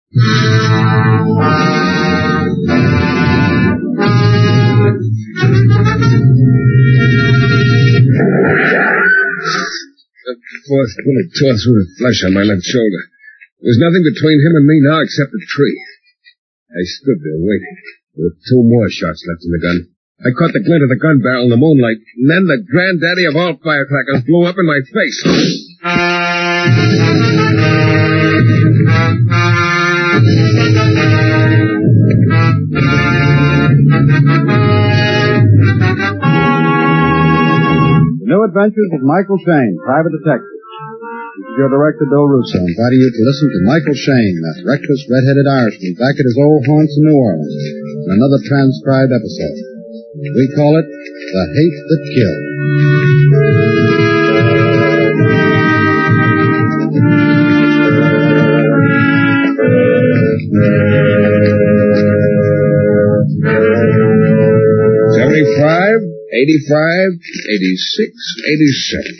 The fourth bullet tore through the flesh on my left shoulder. There was nothing between him and me now except a tree. I stood there waiting. There were 2 more shots left in the gun. I caught the glint of the gun barrel in the moonlight, and then the granddaddy of all firecrackers blew up in my face. The New Adventures of Michael Shayne, Private Detective. This is your director, Bill Russo, inviting you to listen to Michael Shayne, that reckless, red-headed Irishman, back at his old haunts in New Orleans, in another transcribed episode. We call it The Hate That Killed. $75, $85, $86, $87.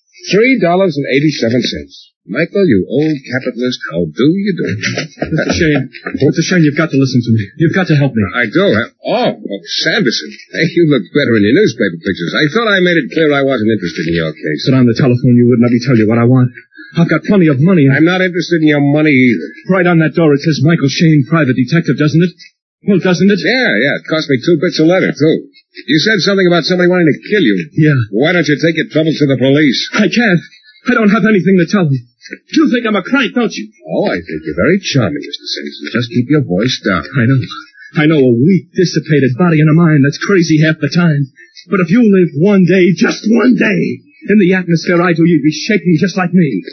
$3.87. Michael, you old capitalist, how do you do? Mr. Shayne, you've got to listen to me. You've got to help me. I do, huh? Oh, Sanderson. Hey, you look better in your newspaper pictures. I thought I made it clear I wasn't interested in your case. But on the telephone, you wouldn't let me tell you what I want. I've got plenty of money. I'm not interested in your money either. Right on that door, it says Michael Shayne, Private Detective, doesn't it? Well, doesn't it? Yeah. It cost me 2 bits a letter, too. You said something about somebody wanting to kill you. Yeah. Why don't you take your troubles to the police? I can't. I don't have anything to tell them. You think I'm a crank, don't you? Oh, I think you're very charming, Mr. Sanderson. Just keep your voice down. I know a weak, dissipated body and a mind that's crazy half the time. But if you live one day, just one day, in the atmosphere I do, you'd be shaking just like me.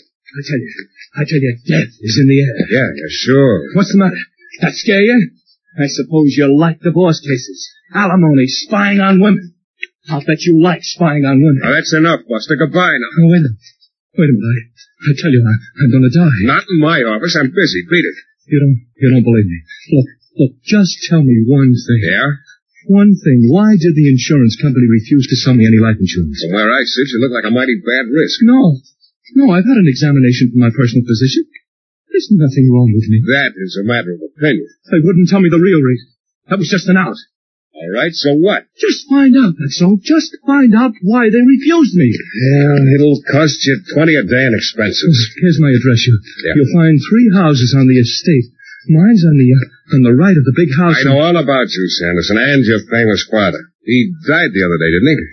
I tell you, death is in the air. Yeah, sure. What's the matter? That scare you? I suppose you like divorce cases, alimony, spying on women. I'll bet you like spying on women. Now, that's enough, Buster. Goodbye now. Oh, wait a minute. I tell you, I'm going to die. Not in my office. I'm busy. Beat it. You don't believe me. Look, just tell me one thing. Yeah? One thing. Why did the insurance company refuse to sell me any life insurance? From where I sit, you look like a mighty bad risk. No, I've had an examination from my personal physician. There's nothing wrong with me. That is a matter of opinion. They wouldn't tell me the real reason. That was just an out. All right, so what? Just find out, that's all. Just find out why they refused me. Yeah, it'll cost you $20 a day in expenses. Here's my address. You'll find 3 houses on the estate. Mine's on the right of the big house. I know all about you, Sanderson, and your famous father. He died the other day, didn't he?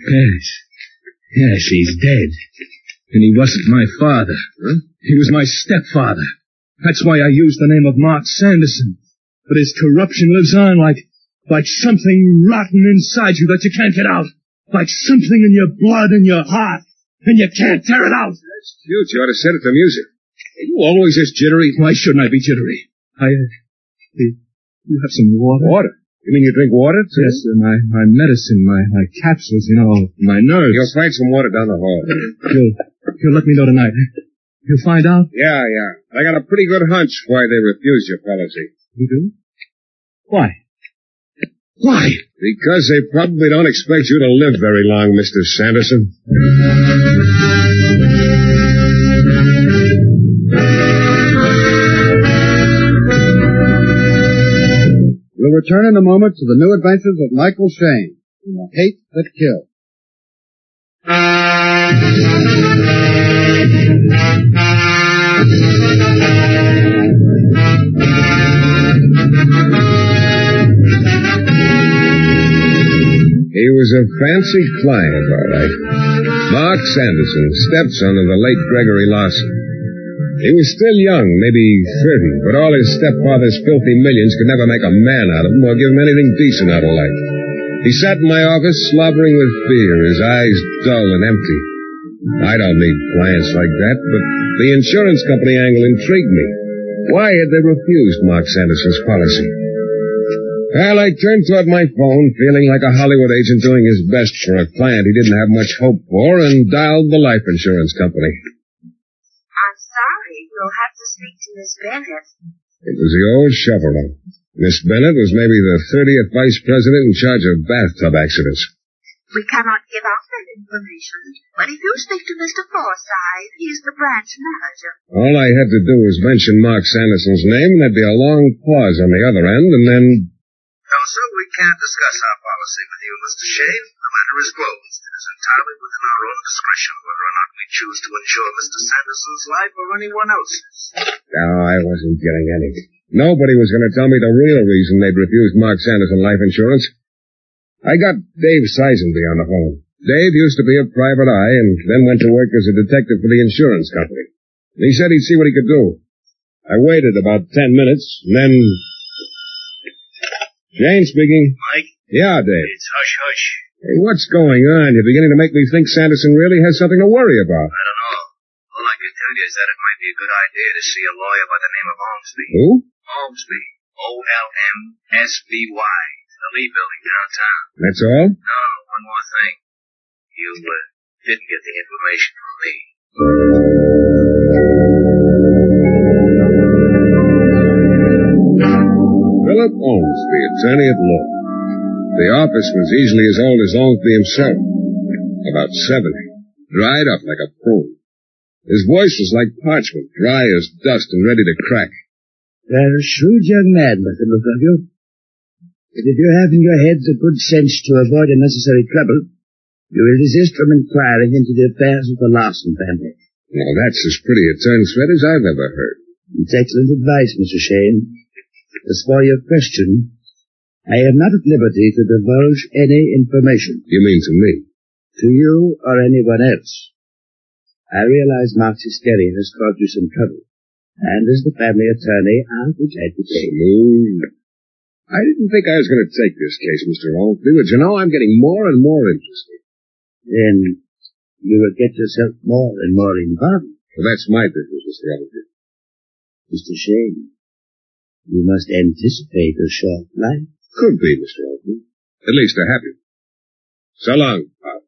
Yes, he's dead. And he wasn't my father. Huh? He was my stepfather. That's why I used the name of Mark Sanderson. But his corruption lives on like something rotten inside you that you can't get out. Like something in your blood and your heart. And you can't tear it out. That's cute. You ought to set it to music. Are you always this jittery? Why shouldn't I be jittery? You have some water? Water? You mean you drink water, too? Yes, my medicine, my capsules, my nerves. You'll find some water down the hall. You'll let me know tonight, eh? You'll find out? Yeah. I got a pretty good hunch why they refused your policy. You do? Why? Why? Because they probably don't expect you to live very long, Mr. Sanderson. We'll return in a moment to the New Adventures of Michael Shayne in The Hate That Killed. He was a fancy client, all right. Mark Sanderson, stepson of the late Gregory Lawson. He was still young, maybe 30, but all his stepfather's filthy millions could never make a man out of him or give him anything decent out of life. He sat in my office slobbering with fear, his eyes dull and empty. I don't need clients like that, but the insurance company angle intrigued me. Why had they refused Mark Sanderson's policy? Well, I turned toward my phone, feeling like a Hollywood agent doing his best for a client he didn't have much hope for, and dialed the life insurance company. I'm sorry, you'll have to speak to Miss Bennett. It was the old Chevrolet. Miss Bennett was maybe the 30th vice president in charge of bathtub accidents. We cannot give out that information. But if you speak to Mr. Forsythe, he's the branch manager. All I had to do was mention Mark Sanderson's name, and there'd be a long pause on the other end, and then... No, sir, we can't discuss our policy with you, Mr. Shane. The matter is closed. It is entirely within our own discretion whether or not we choose to insure Mr. Sanderson's life or anyone else's. No, I wasn't getting anything. Nobody was going to tell me the real reason they'd refused Mark Sanderson life insurance. I got Dave Sizenby on the phone. Dave used to be a private eye and then went to work as a detective for the insurance company. He said he'd see what he could do. I waited about 10 minutes, and then... Jane speaking. Mike? Yeah, Dave. It's hush-hush. Hey, what's going on? You're beginning to make me think Sanderson really has something to worry about. I don't know. All I can tell you is that it might be a good idea to see a lawyer by the name of Ormsby. Who? Ormsby. O-L-M-S-B-Y. The Lee Building downtown. That's all? No, one more thing. You didn't get the information from me. Philip Ormsby, attorney at law. The office was easily as old as Ormsby himself. About 70. Dried up like a prune. His voice was like parchment, dry as dust and ready to crack. You're a shrewd young man, Mr. McGregor. But if you have in your head the good sense to avoid unnecessary trouble, you will desist from inquiring into the affairs of the Larson family. Now, that's as pretty a turn thread as I've ever heard. It's excellent advice, Mr. Shane. As for your question, I am not at liberty to divulge any information. You mean to me? To you or anyone else. I realize Mark's hysteria has caused you some trouble, and as the family attorney, I'll be glad to take it. Smooth. I didn't think I was going to take this case, Mr. Ormsby, but you know, I'm getting more and more interested. Then you will get yourself more and more involved. Well, that's my business, Mr. Ormsby. Mr. Shane, you must anticipate a short life. Could be, Mr. Ormsby. At least a happy one. So long, Pop.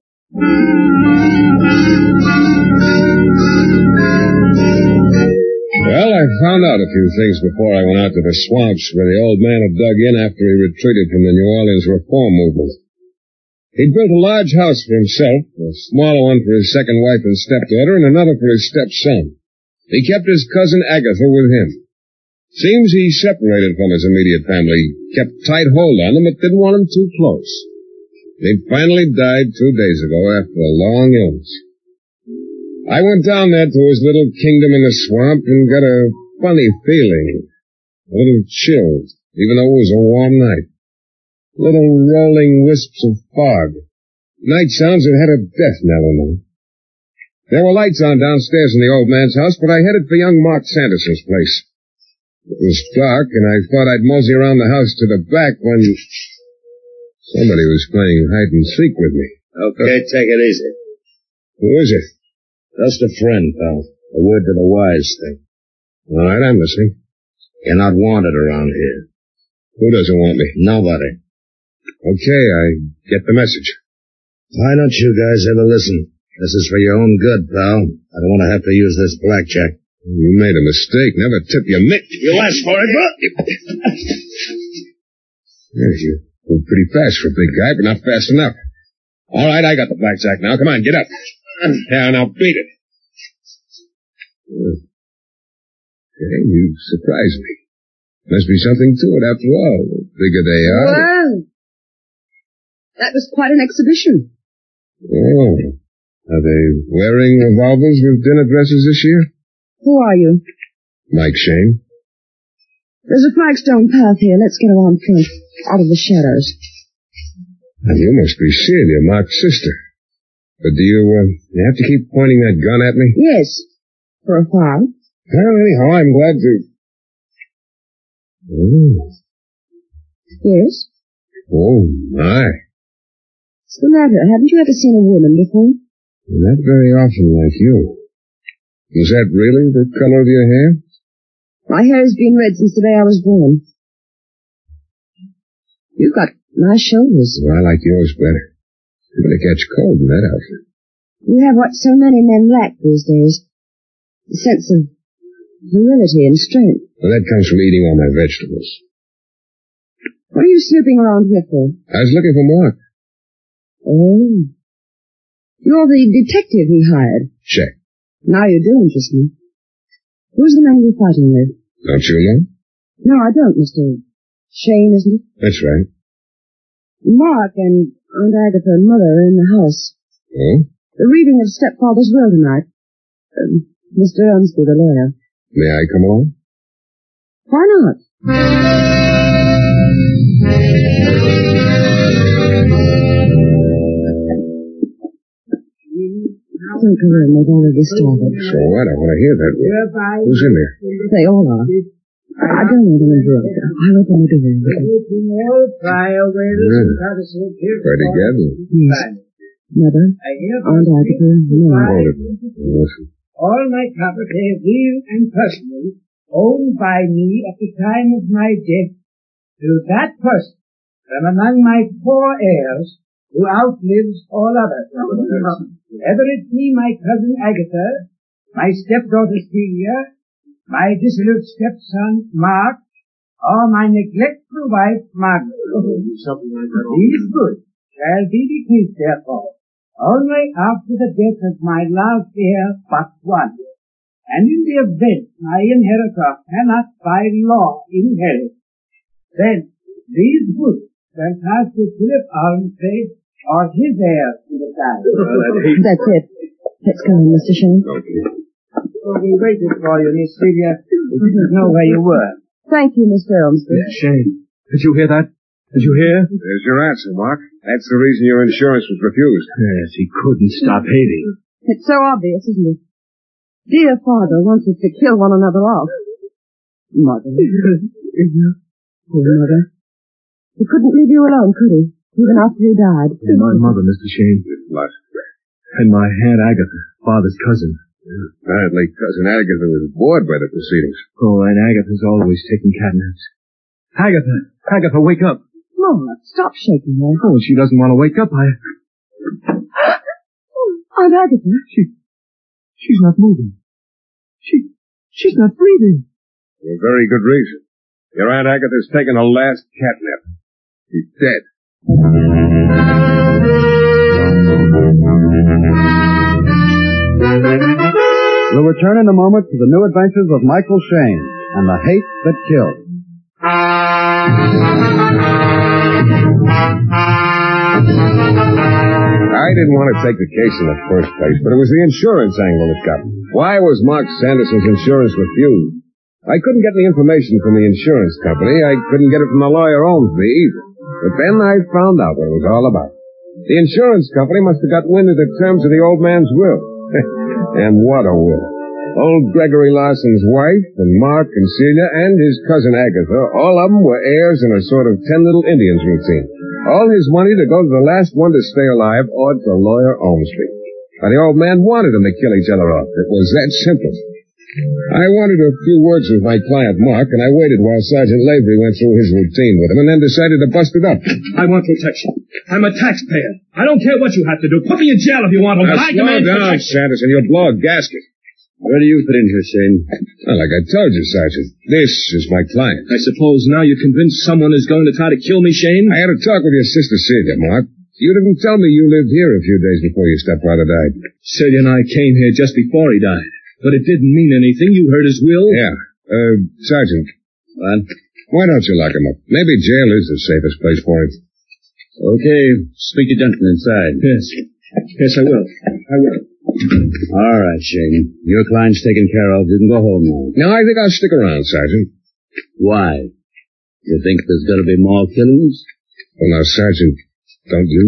Well, I found out a few things before I went out to the swamps where the old man had dug in after he retreated from the New Orleans reform movement. He'd built a large house for himself, a smaller one for his second wife and stepdaughter, and another for his stepson. He kept his cousin Agatha with him. Seems he separated from his immediate family, kept tight hold on them, but didn't want them too close. He finally died 2 days ago after a long illness. I went down there to his little kingdom in the swamp and got a funny feeling. A little chill, even though it was a warm night. Little rolling wisps of fog. Night sounds that had a death knell in them. There were lights on downstairs in the old man's house, but I headed for young Mark Sanderson's place. It was dark, and I thought I'd mosey around the house to the back when somebody was playing hide-and-seek with me. Okay, take it easy. Who is it? Just a friend, pal. A word to the wise thing. All right, I'm listening. You're not wanted around here. Who doesn't want me? Nobody. Okay, I get the message. Why don't you guys ever listen? This is for your own good, pal. I don't want to have to use this blackjack. You made a mistake. Never tip your mitt. You asked for it, bro. Yes, you were pretty fast for a big guy, but not fast enough. All right, I got the blackjack now. Come on, get up. Yeah, now beat it. Hey, you surprised me. Must be something to it after all. The bigger they are. Wow. That was quite an exhibition. Oh. Are they wearing revolvers with dinner dresses this year? Who are you? Mike Shane. There's a flagstone path here. Let's get around front, out of the shadows. And you must be Celia, Mark's sister. But do you have to keep pointing that gun at me? Yes, for a while. Well, anyhow, I'm glad to... Oh. Yes? Oh, my. What's the matter? Haven't you ever seen a woman before? Not very often like you. Is that really the color of your hair? My hair has been red since the day I was born. You've got nice shoulders. Well, I like yours better. You're going to catch cold in that outfit. You have what so many men lack these days. A sense of virility and strength. Well, that comes from eating all my vegetables. What are you snooping around here for? I was looking for Mark. Oh. You're the detective he hired. Check. Now you do interest me. Who's the man you're fighting with? Don't you know? No, I don't, Mr. Shane, isn't it? That's right. Mark and Aunt Agatha and Mother are in the house. Oh? The reading of stepfather's will tonight. Mr. Ormsby, the lawyer. May I come along? Why not? Don't go in, they've already started. So what? I want to hear that. Who's in there? They all are. I don't want to interrupt them. I'll open the door. Pretty good. Yes. Mother, Aunt Agatha, Hold it. Listen. All my property, real and personal, owned by me at the time of my death to that person from among my 4 heirs who outlives all others. Whether it be my cousin Agatha, my stepdaughter Celia, my dissolute stepson Mark, or my neglectful wife Margaret. These goods shall be bequeathed, therefore, only after the death of my last heir but one. And in the event my inheritor cannot by law inherit, then these goods shall pass to Philip Ormsby or his heir to the child. That's it. Let's go in, Mr. Shane. Well, we waited for you, Miss Celia. We didn't know where you were. Thank you, Mr. Ormsby. Shane, did you hear that? Did you hear? There's your answer, Mark. That's the reason your insurance was refused. Yes, he couldn't stop hating. It's so obvious, isn't it? Dear father wants us to kill one another off. Mother. Poor mother. He couldn't leave you alone, could he? Even after he died. And my mother, Mr. Shane. What? And my Aunt Agatha, father's cousin. Apparently, Cousin Agatha was bored by the proceedings. Oh, and Agatha's always taking catnaps. Agatha, wake up. Mama, stop shaking her. Oh, she doesn't want to wake up. Aunt Agatha. She's not moving. She's not breathing. For a very good reason. Your Aunt Agatha's taken her last catnap. She's dead. We'll return in a moment to the new adventures of Michael Shane and the hate that killed. I didn't want to take the case in the first place, but it was the insurance angle that got me. Why was Mark Sanderson's insurance refused? I couldn't get any information from the insurance company. I couldn't get it from the lawyer Ormsby either. But then I found out what it was all about. The insurance company must have got wind of the terms of the old man's will. And what a will. Old Gregory Larson's wife and Mark and Celia and his cousin Agatha, all of them were heirs in a sort of 10 Little Indians routine. All his money to go to the last one to stay alive or to lawyer Ormsby. And the old man wanted them to kill each other off. It was that simple. I wanted a few words with my client, Mark, and I waited while Sergeant Lavery went through his routine with him and then decided to bust it up. I want protection. I'm a taxpayer. I don't care what you have to do. Put me in jail if you want to, but I demand protection. Sanderson. You'll blow a gasket. Where do you fit in here, Shane? Well, like I told you, Sergeant, this is my client. I suppose now you're convinced someone is going to try to kill me, Shane? I had a talk with your sister Celia, Mark. You didn't tell me you lived here a few days before your stepfather died. Celia and I came here just before he died. But it didn't mean anything. You heard his will? Yeah. Sergeant. What? Why don't you lock him up? Maybe jail is the safest place for him. Okay. Speak to Duncan inside. Yes. Yes, I will. All right, Shane. Your client's taken care of. You can go home now. No, I think I'll stick around, Sergeant. Why? You think there's going to be more killings? Well, now, Sergeant, don't you?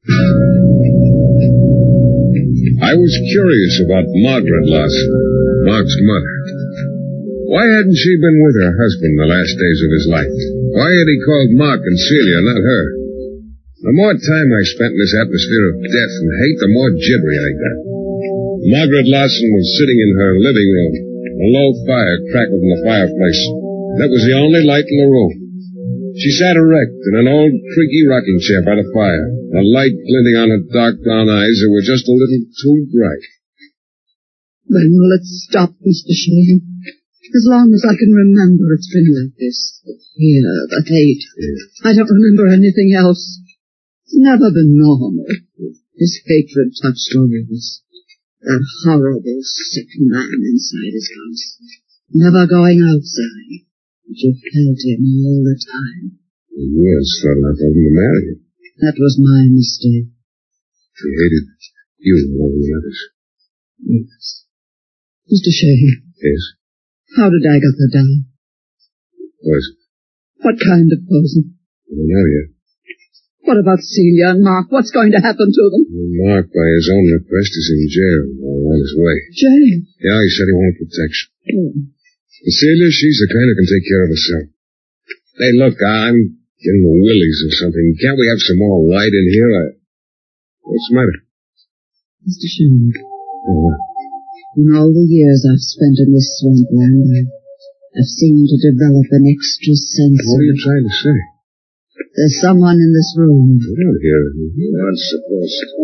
I was curious about Margaret Larson, Mark's mother. Why hadn't she been with her husband the last days of his life? Why had he called Mark and Celia, not her? The more time I spent in this atmosphere of death and hate, the more jittery I got. Margaret Larson was sitting in her living room. A low fire crackled in the fireplace. That was the only light in the room. She sat erect in an old, creaky rocking chair by the fire, a light glinting on her dark brown eyes that were just a little too bright. When will it stop, Mr. Shane? As long as I can remember, it's been like this. The fear, the hate. I don't remember anything else. It's never been normal. His hatred touched all of us. That horrible, sick man inside his house. Never going outside. But you felt him all the time. Yes, thought I told him to marry you. That was my mistake. He hated you more than the others. Yes. Mr. Shane. Yes? How did Agatha die? Poison. What kind of poison? I don't know yet. What about Celia and Mark? What's going to happen to them? Mark, by his own request, is in jail or on his way. Jail? Yeah, he said he wanted protection. Oh. Celia, she's the kind who can take care of herself. Hey, look, I'm getting the willies or something. Can't we have some more light in here? What's the matter? Mr. Shane. Oh. In all the years I've spent in this swampland, I've seemed to develop an extra sense What are you trying to say? There's someone in this room. I don't hear it. You aren't supposed to.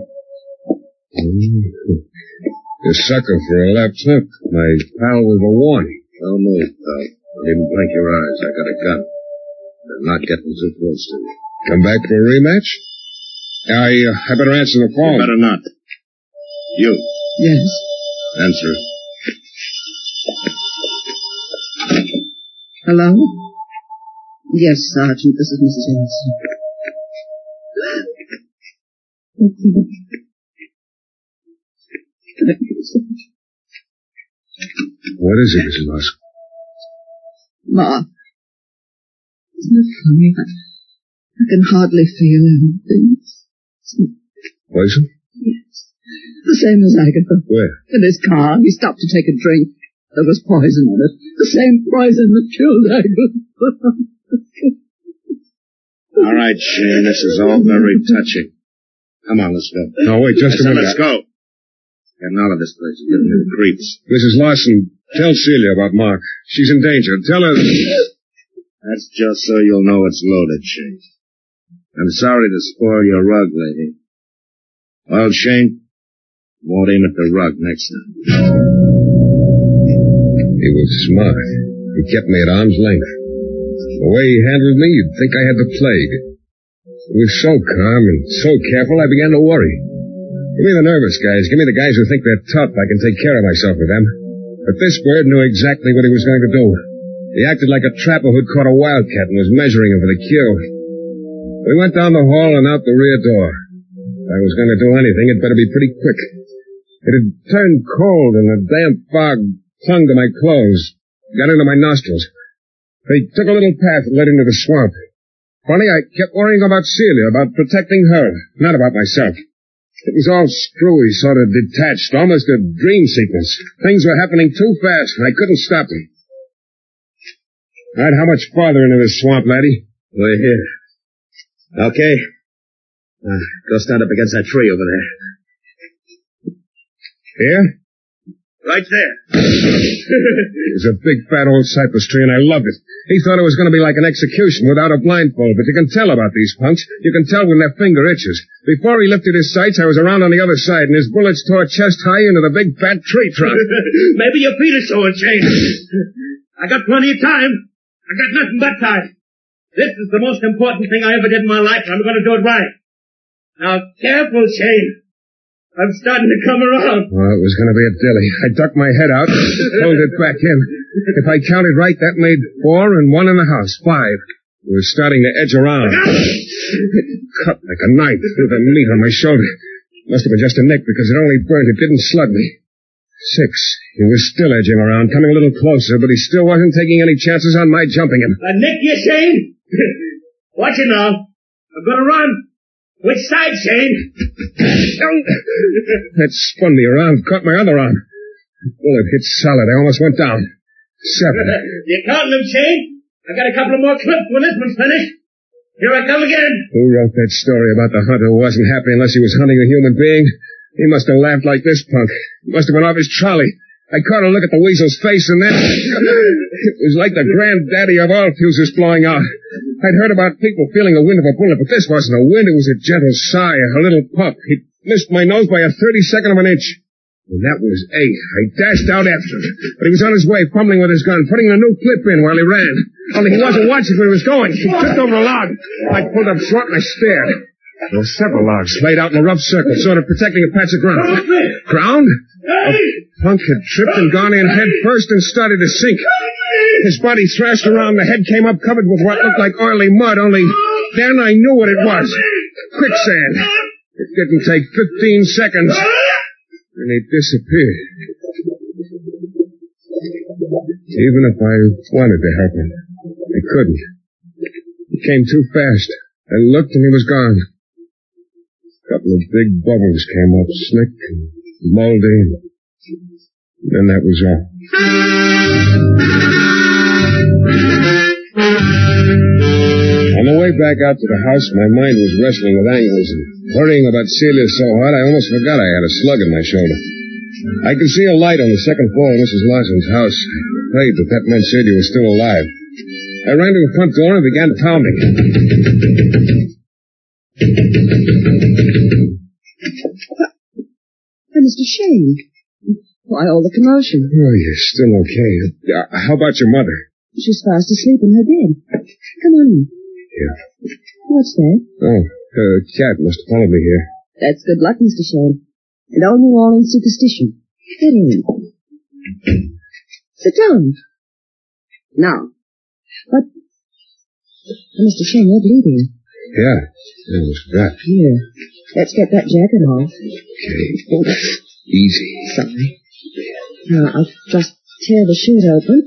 The sucker for a left hook. My pal with a warning. Don't move, pal. Didn't blink your eyes. I got a gun. I'm not getting too close to you. Come back for a rematch? I better answer the phone. You better not. You. Yes. Answer it. Hello? Yes, Sergeant. This is Mrs. Anderson. What is it, Mrs. Lawson? Ma. Isn't it funny? I can hardly feel anything. Poison? Yes. The same as Agatha. Where? In his car. He stopped to take a drink. There was poison in it. The same poison that killed Agatha. All right, Shane, this is all very touching. Come on, let's go. No, wait, just a minute. Let's go. Getting out of this place is getting me the creeps. Mrs. Lawson, tell Celia about Mark. She's in danger. Tell her... That's just so you'll know it's loaded, Shane. I'm sorry to spoil your rug, lady. Well, Shane, won't aim at the rug next time. He was smart. He kept me at arm's length. The way he handled me, you'd think I had the plague. He was so calm and so careful, I began to worry. Give me the nervous guys. Give me the guys who think they're tough. I can take care of myself with them. But this bird knew exactly what he was going to do. He acted like a trapper who'd caught a wildcat and was measuring him for the kill. We went down the hall and out the rear door. If I was going to do anything, it better be pretty quick. It had turned cold and the damp fog clung to my clothes, got into my nostrils. They took a little path that led into the swamp. Funny, I kept worrying about Celia, about protecting her, not about myself. It was all screwy, sort of detached, almost a dream sequence. Things were happening too fast, and I couldn't stop them. All right, how much farther into this swamp, laddie? We're here. Okay. Go stand up against that tree over there. Here? Right there. It was a big, fat old cypress tree, and I loved it. He thought it was going to be like an execution without a blindfold, but you can tell about these punks. You can tell when their finger itches. Before he lifted his sights, I was around on the other side, and his bullets tore chest high into the big, fat tree trunk. Maybe your feet are sore, Shane. I got plenty of time. I got nothing but time. This is the most important thing I ever did in my life, and I'm going to do it right. Now, careful, Shane. I'm starting to come around. Oh, it was going to be a dilly. I ducked my head out, pulled it back in. If I counted right, that made 4 and 1 in the house. 5. It was starting to edge around. It cut like a knife through the meat on my shoulder. Must have been just a nick because it only burned. It didn't slug me. 6. He was still edging around, coming a little closer, but he still wasn't taking any chances on my jumping him. A nick, you, Shane? Watch it now. I'm going to run. Which side, Shane? That spun me around, caught my other arm. The bullet hit solid. I almost went down. 7. You counting them, Shane? I got a couple of more clips when this one's finished. Here I come again. Who wrote that story about the hunter who wasn't happy unless he was hunting a human being? He must have laughed like this punk. He must have been off his trolley. I caught a look at the weasel's face, and then it was like the granddaddy of all fuses blowing out. I'd heard about people feeling the wind of a bullet, but this wasn't a wind. It was a gentle sigh, a little puff. He missed my nose by a 32nd of an inch. And that was 8. I dashed out after him, but he was on his way, fumbling with his gun, putting a new clip in while he ran. Only he wasn't watching where he was going. He tripped over a log. I pulled up short and I stared. There were several logs laid out in a rough circle, sort of protecting a patch of ground. Ground? A punk had tripped and gone in head first and started to sink. His body thrashed around. The head came up covered with what looked like oily mud, only then I knew what it was. Quicksand. It didn't take 15 seconds. And he disappeared. Even if I wanted to help him, I couldn't. He came too fast. I looked and he was gone. A couple of big bubbles came up, slick and moldy. And then that was all. On the way back out to the house, my mind was wrestling with angles and worrying about Celia so hard I almost forgot I had a slug in my shoulder. I could see a light on the second floor of Mrs. Larson's house. I prayed that meant Celia was still alive. I ran to the front door and began pounding. Mr. Shane. Why all the commotion? Oh, you're still okay. How about your mother? She's fast asleep in her bed. Come on in. Yeah. What's that? Oh, her cat must have followed me here. That's good luck, Mr. Shane. And old New Orleans superstition. Get in. Sit down. Now. But, Mr. Shane, you're bleeding. Yeah, I was got. Here, let's get that jacket off. Okay. Oh, easy. Sorry. Now, I'll just tear the shirt open.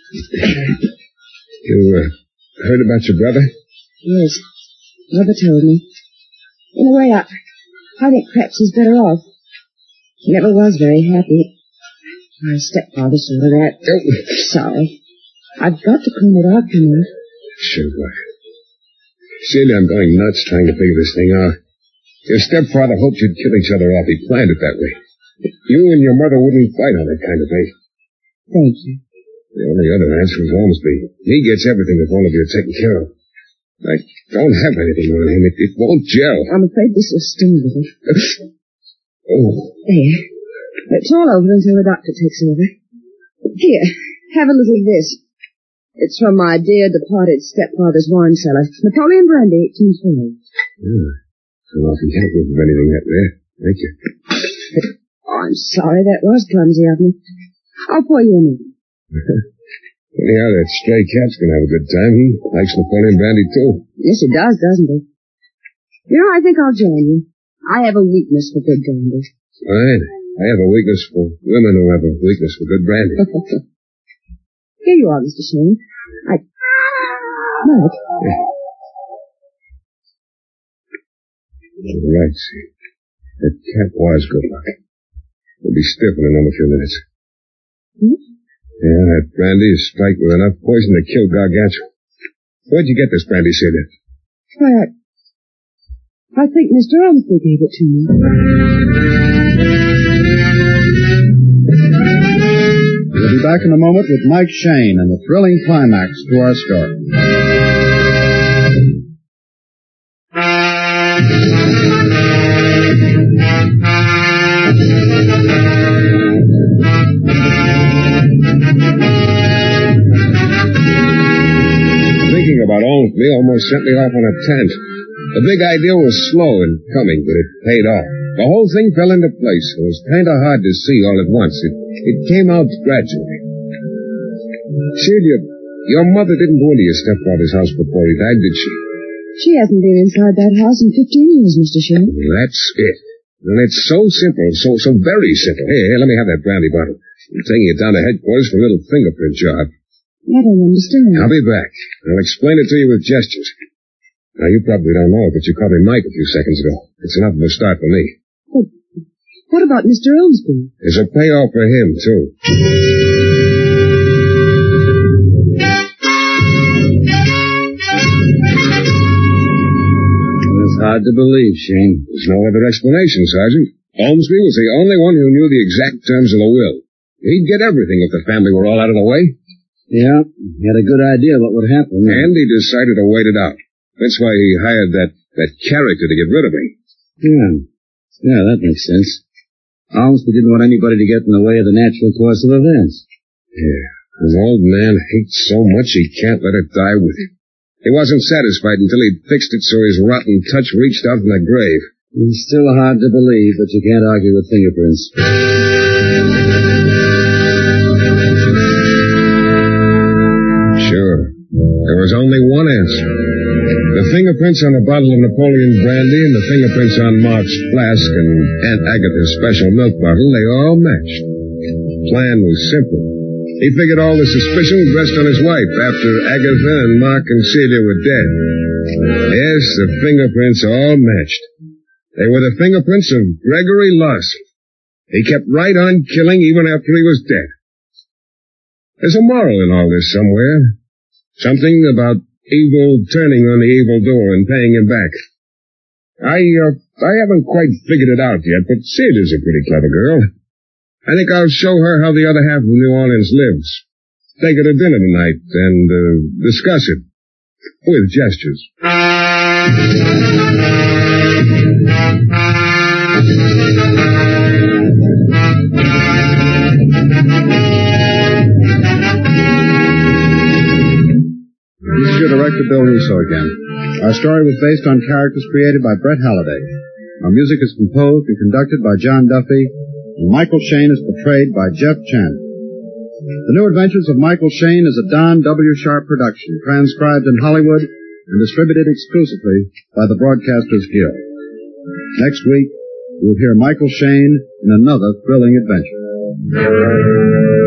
You, heard about your brother? Yes. Mother told me. In a way, I think perhaps he's better off. He never was very happy. My stepfather sort of that. Oh. Sorry. I've got to clean it up, you know. Sure, Celia, I'm going nuts trying to figure this thing out. Your stepfather hoped you'd kill each other off. He planned it that way. You and your mother wouldn't fight on that kind of thing. Thank you. The only other answer is Ormsby. He gets everything if all of you are taken care of. I don't have anything on him. It won't gel. I'm afraid this will sting a little. Oh. There. It's all over until the doctor takes over. Here, have a little of this. It's from my dear departed stepfather's wine cellar. Napoleon brandy, 1812. Yeah. So I can help with anything that there. Thank you. Oh, I'm sorry that was clumsy of me. I'll pour you a minute. Anyhow, that stray cat's gonna have a good time. He likes Napoleon brandy, too. Yes, he does, doesn't he? You know, I think I'll join you. I have a weakness for good brandy. Fine. I have a weakness for women who have a weakness for good brandy. Here you are, Mr. Shane. Mike. Yeah. Right, see. That cat was good luck. He'll be stiff in another few minutes. Hmm? Yeah, that brandy is spiked with enough poison to kill Gargantua. Where'd you get this brandy, Celia? Why, I think Mr. Ormsby gave it to me. We'll be back in a moment with Mike Shane and the thrilling climax to our story. Thinking about Ormsby almost sent me off on a tangent. The big idea was slow in coming, but it paid off. The whole thing fell into place. It was kind of hard to see all at once. It came out gradually. Celia, your mother didn't go into your stepfather's house before he died, did she? She hasn't been inside that house in 15 years, Mr. Shane. That's it. And it's so simple, so very simple. Here, let me have that brandy bottle. I'm taking it down to headquarters for a little fingerprint job. I don't understand. I'll be back. I'll explain it to you with gestures. Now, you probably don't know it, but you called me Mike a few seconds ago. It's enough of a start for me. But what about Mr. Ormsby? There's a payoff for him, too. That's hard to believe, Shane. There's no other explanation, Sergeant. Ormsby was the only one who knew the exact terms of the will. He'd get everything if the family were all out of the way. Yeah, he had a good idea what would happen. And he decided to wait it out. That's why he hired that character to get rid of me. Yeah, that makes sense. Ormsby didn't want anybody to get in the way of the natural course of events. Yeah, an old man hates so much he can't let it die with him. He wasn't satisfied until he'd fixed it so his rotten touch reached out in the grave. It's still hard to believe, but you can't argue with fingerprints. Sure. There was only one answer. The fingerprints on a bottle of Napoleon brandy and the fingerprints on Mark's flask and Aunt Agatha's special milk bottle, they all matched. The plan was simple. He figured all the suspicion would rest on his wife after Agatha and Mark and Celia were dead. Yes, the fingerprints all matched. They were the fingerprints of Gregory Larson. He kept right on killing even after he was dead. There's a moral in all this somewhere. Something about evil turning on the evil door and paying him back. I haven't quite figured it out yet, but Celia's a pretty clever girl. I think I'll show her how the other half of New Orleans lives. Take her to dinner tonight and discuss it. With gestures. This is your director, Bill Russo, again. Our story was based on characters created by Brett Halliday. Our music is composed and conducted by John Duffy, and Michael Shane is portrayed by Jeff Chandler. The New Adventures of Michael Shane is a Don W. Sharp production, transcribed in Hollywood and distributed exclusively by the Broadcasters Guild. Next week, you'll hear Michael Shane in another thrilling adventure.